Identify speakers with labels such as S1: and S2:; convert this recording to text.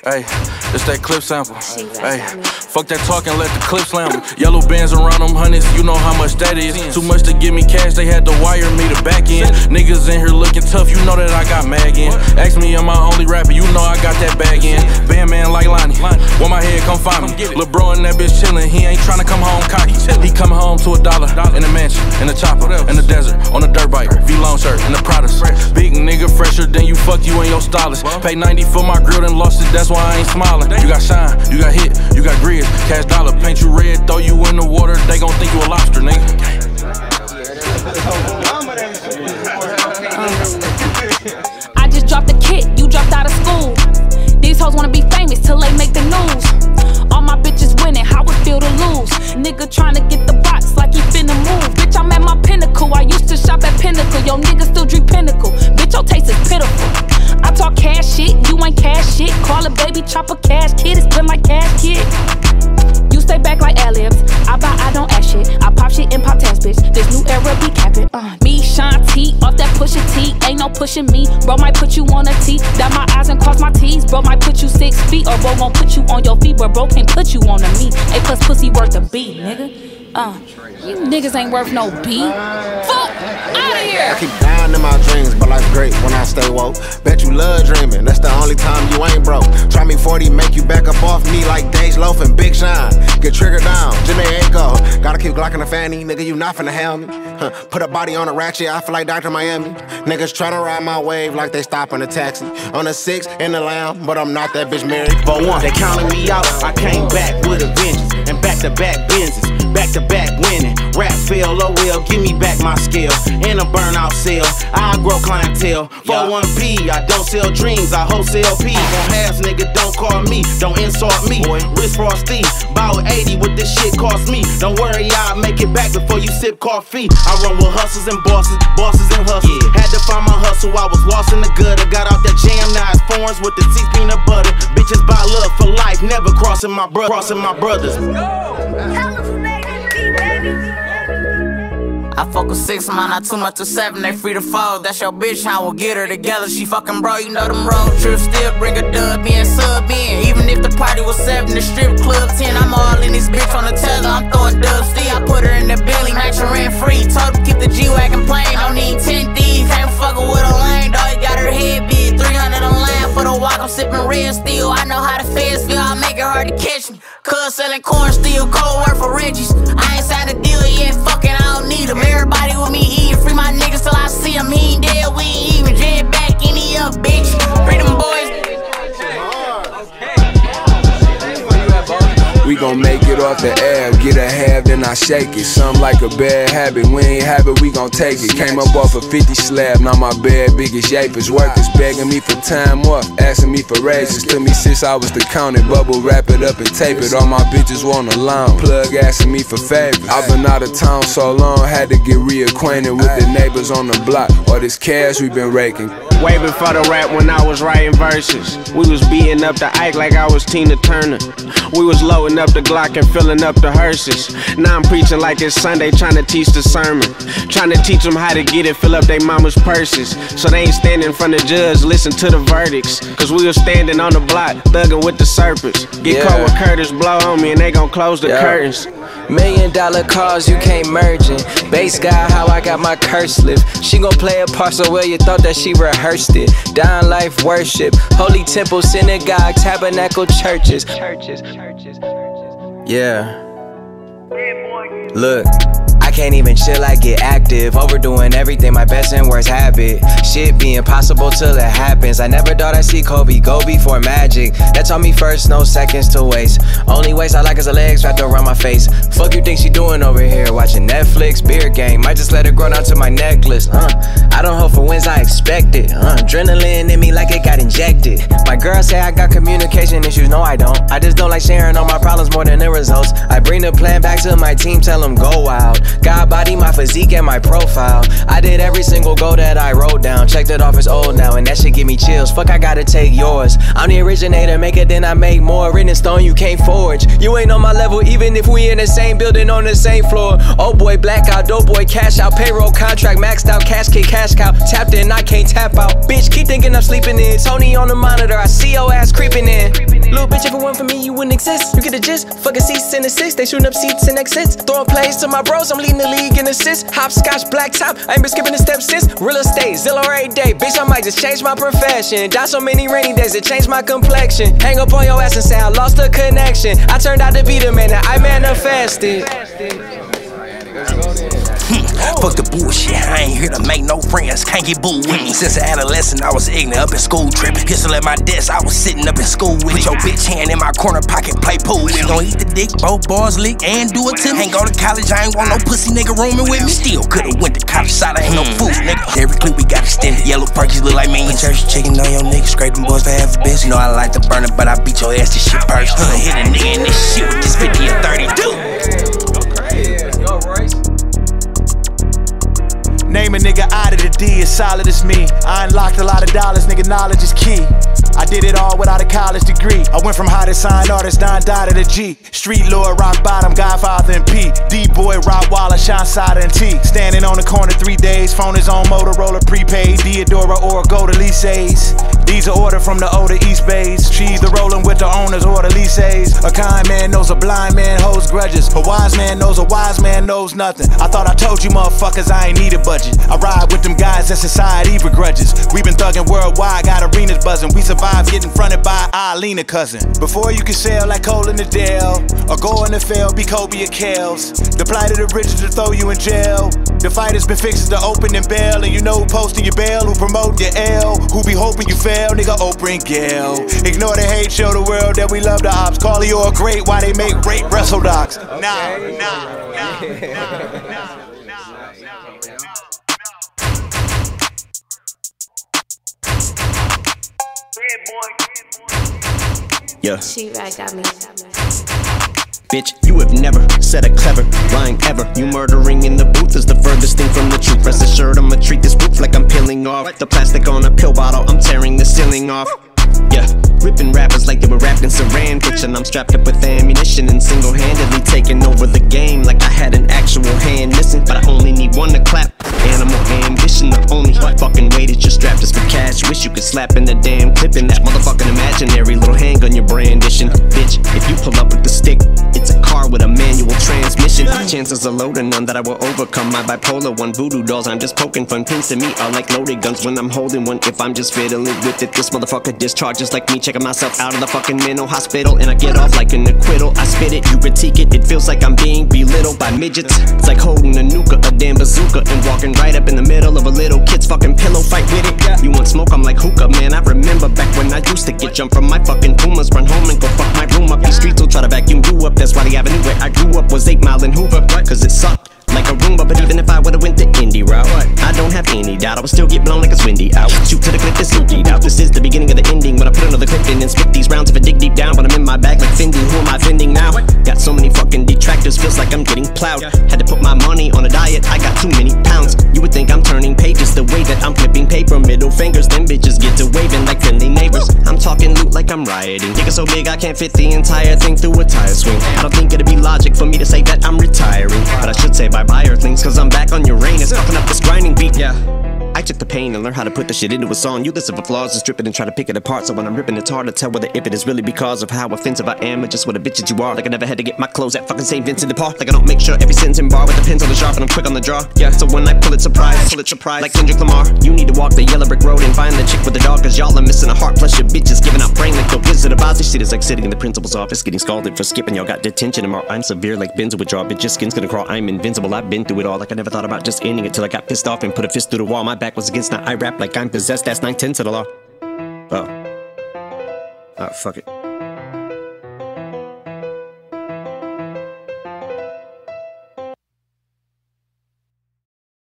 S1: Hey, it's that clip sample. Hey, fuck that talking, let the clip slam. Yellow bands around them honeys, you know how much that is. Too much to give me cash, they had to wire me to back in. Niggas in here looking tough, you know that I got mag in. Ask me, am I only rapper, you know I got that bag in. Band man like Lonnie, want my head, come find me. Lil' bro and that bitch chillin', he ain't tryna come home cocky. He come home to $1 in a mansion, in a chopper, in the desert, on a dirt bike, V-Long shirt, in the Pradas. Big nigga fresher than you, fuck you and your stylist. Pay 90 for my grill, then lost it, that's why I ain't smiling. You got shine, you got hit, you got grizz, cash dollar, paint you red, throw you in the water, they gon' think you a lobster, nigga.
S2: I just dropped a kid, you dropped out of school. These hoes wanna be famous till they make the news. All my bitches winning, how it feel to lose? Nigga tryna get the box like he finna move. Bitch, I'm at my pinnacle, I used to shop at Pinnacle. Yo, nigga still drink Pinnacle, bitch, your taste is pitiful. I talk cash shit, you ain't cash shit. Call a baby chopper cash kid, it's been like cash kid. You stay back like ad-libs, I buy, I don't ask shit. I pop shit and pop tags, bitch, this new era be capping. Me, Sean T, off that Pusha T, ain't no pushing me. Bro might put you on a T, dot my eyes and cross my T's. Bro might put you 6 feet, or bro gon' put you on your feet. But bro can't put you on a me. A plus pussy worth a B, nigga. You niggas ain't worth no B. Fuck outta here.
S3: I keep dying in my dreams, but life's great when I stay woke. Bet you love dreaming, that's the only time you ain't broke. Try me 40, make you back up off me like Days Loaf and Big Shine. Get triggered down, Jimmy Ago. Gotta keep glocking the fanny, nigga, you not finna have me. Put a body on a ratchet, I feel like Dr. Miami. Niggas tryna ride my wave like they stopping a taxi. On a 6 in the lamb, but I'm not that bitch married.
S4: For one, they counted me out, I came back with a vengeance. And back-to-back business, back-to-back winning. Rap fail, oh well, give me back my skill. In a burnout cell, I grow clientele. 41P, I don't sell dreams, I wholesale P. On halves, nigga, don't call me, don't insult me. Wrist frosty, about 80 what this shit cost me. Don't worry, I'll make it back before you sip coffee. I run with hustlers and bosses, bosses and hustlers. Had to find my hustle, I was lost in the gutter. Got out that jam, now it's foreigns with the 6 peanut butter. Bitches buy love for life, never crossing my brothers.
S5: I fuck with 6, man, not too much to 7, they free to fold. That's your bitch, I will get her together. She fucking bro, you know them road trips. Still bring a dub in, sub in. Even if the party was 7, the strip club 10. I'm all in this bitch on the tether, I'm throwing dubs. See, I put her in the belly, match her rent free. Told her keep the G-Wagon plain, don't need 10 D's. Can't fuckin' with a lane, dog, got her head big. 300 on land for the walk, I'm sippin' red steel. I know how the feds feel, I make it hard to catch me. Cuz sellin' corn steel, cold work for Reggie's. I ain't signed a deal yet, fucking I don't need them. Everybody with me eating, free my niggas till I see them. He ain't dead, we ain't even dread back any up, bitch. Free them boys.
S6: We gon' make it off the air, get a half, then I shake it. Something like a bad habit, we ain't have it, we gon' take it. Came up off a 50 slab, now my bad biggest yapers. Workers begging me for time off, asking me for raises. Took me since I was the county, bubble wrap it up and tape it. All my bitches want a loan, plug asking me for favors. I've been out of town so long, had to get reacquainted with the neighbors on the block. All this cash we been raking.
S4: Way before the rap when I was writing verses. We was beating up the Ike like I was Tina Turner. We was loading up the Glock and filling up the hearses. Now I'm preaching like it's Sunday, trying to teach the sermon. Trying to teach them how to get it, fill up their mama's purses. So they ain't standing in front of the judge, listen to the verdicts. Cause we was standing on the block, thugging with the serpents. Get caught with Curtis, blow on me and they gon' close the curtains.
S7: $1 million cars, you can't merge in. Bass guy, how I got my curse lift. She gon' play a part so well you thought that she rehearsed it. Dying life worship, holy temple, synagogue, tabernacle, churches. Yeah. Look, I can't even chill, I get active. Overdoing everything, my best and worst habit. Shit be impossible till it happens. I never thought I'd see Kobe go before Magic. That taught me first, no seconds to waste. Only waste I like is the legs wrapped around my face. Fuck you think she doing over here? Watching Netflix, beer game. Might just let it grow down to my necklace. I don't hope for wins, I expect it. Adrenaline in me like it got injected. My girl say I got communication issues, no I don't. I just don't like sharing all my problems more than the results. I bring the plan back to my team, tell them go wild. God body, my physique, and my profile. I did every single goal that I wrote down. Checked it off as old now, and that shit give me chills. Fuck, I gotta take yours. I'm the originator, make it, then I make more. Written in stone, you can't forge. You ain't on my level, even if we in the same building on the same floor. Oh boy, blackout, dope boy, cash out, payroll contract, maxed out, cash kick, cash cow. Tapped in, I can't tap out. Bitch, keep thinking I'm sleeping in. Tony on the monitor, I see your ass creeping in. Little bitch, if it weren't for me, you wouldn't exist. You get the gist, fucking seats and assists. They shooting up seats and exits. Throwing plays to my bros, I'm leading the league in assists. Hopscotch, black top, I ain't been skipping the steps since. Real estate, Zillow every day. Bitch, I might just change my profession. Died so many rainy days, it changed my complexion. Hang up on your ass and say I lost the connection. I turned out to be the man that I manifested.
S8: Fuck the bullshit, I ain't here to make no friends, can't get booed with me. Since an adolescent, I was ignorant, up in school tripping. Pistol at my desk, I was sitting up in school with it. Put your bitch hand in my corner pocket, play pool with me. Gon' eat the dick, both bars lick, and do it to me. Ain't go to college, I ain't want no pussy nigga rooming with me. Still could've went to college side, I ain't no fool, nigga. Every clip we got extended, yellow perkies look like me. Church chicken on your nigga, scrape them boys for half a bitch. You know I like to burn it, but I beat your ass, this shit first. Hit a nigga in this shit with this 50 or 32.
S9: Name a nigga out of the D as solid as me. I unlocked a lot of dollars, nigga, knowledge is key. I did it all without a college degree. I went from high to sign artist, Don Dot to the G. Street lord, rock bottom, Godfather and P. D-boy, Rottweiler, Sean Sada and T. Standing on the corner 3 days, phone is on Motorola prepaid. Deodora or go to Lisa's. These are ordered from the older East Bays. She either rolling with the owners or the Lisa's. A kind man knows a blind man holds grudges. A wise man knows a wise man knows nothing. I thought I told you motherfuckers I ain't need a budget. I ride with them guys that society begrudges. We been thugging worldwide, got arenas buzzing. We survived getting fronted by Eileen, a cousin. Before you can sail like Cole in the Dale, or go in the field, be Kobe or Kales. The plight of the rich is to throw you in jail. The fight has been fixed to open and bail. And you know who posting your bail, who promote your L, who be hoping you fail, nigga Oprah and Gail. Ignore the hate, show the world that we love the ops. Call you all great, why they make rape wrestle docs. Nah.
S8: Yeah.
S10: She-Rag got me.
S8: Bitch, you have never said a clever line ever. You murdering in the booth is the furthest thing from the truth. Rest assured, I'ma treat this roof like I'm peeling off the plastic on a pill bottle. I'm tearing the ceiling off. Yeah, ripping rappers like they were wrapped in saran. Bitch, and I'm strapped up with ammunition and single-handedly taking over the game like I had an actual hand missing. But I only need one to clap. Animal ambition, the only fucking way that you're strapped is for cash. Wish you could slap in the damn clip in that motherfucking imaginary little handgun you're brandishing. Bitch, if you pull up with the stick, it's a car with a manual transmission. Chances are low to none that I will overcome my bipolar one. Voodoo dolls, I'm just poking fun. Pins to me are like loaded guns when I'm holding one. If I'm just fiddling with it, this motherfucker discharges like me checking myself out of the fucking mental hospital. And I get off like an acquittal. I spit it, you critique it. It feels like I'm being belittled by midgets. It's like holding a nuka, a damn bazooka, and walking right up in the middle of a little kid's fucking pillow fight with it. You want smoke, I'm like hookah, man. I remember back when I used to get jumped from my fucking Pumas. Run home and go fuck my room up. These streets will try to vacuum you up. That's why the avenue where I grew up was 8 Mile in Hoover. Cause it sucked like a Roomba. But even if I would've went the indie route, I don't have any doubt I would still get blown like it's windy out. Shoot to the clip, it's emptied out. This is the beginning of the ending when I put another clip in and spit these rounds if I dig deep down. But I'm in my bag like Fendi, who am I offending now? Got so many fucking detractors, feels like I'm getting plowed. Had to put my money on a diet, I got too many pounds. You would think I'm turning pages the way that I'm flipping paper. Middle fingers, them bitches get to waving like friendly neighbors. I'm talking loot like I'm rioting. Dick is so big I can't fit the entire thing through a tire swing. I don't think it'd be logic for me to say that I'm retiring, but I should say bye-bye Earthlings, cause I'm back on Uranus, fucking up this grinding beat. Yeah, I took the pain and learned how to put the shit into a song. You listen for flaws and strip it and try to pick it apart. So when I'm ripping, it's hard to tell whether if it is really because of how offensive I am or just what a bitch that you are. Like I never had to get my clothes at fucking St. Vincent de Paul. Like I don't make sure every sentence in bar with the pins on the sharp and I'm quick on the draw. Yeah, so when I pull it surprise like Kendrick Lamar. You need to walk the yellow brick road and find the chick with the dog, cause y'all are missing a heart. Plus your bitches giving out brain like the Wizard of Oz. This shit is like sitting in the principal's office getting scalded for skipping. Y'all got detention tomorrow. I'm severe like Benzo withdrawal. Bitch, your skin's gonna crawl. I'm invincible. I've been through it all. Like I never thought about just ending it till I got pissed off and put a fist through the wall. My back was against, now I rap like I'm possessed. That's 9/10 of the law. Oh, fuck it.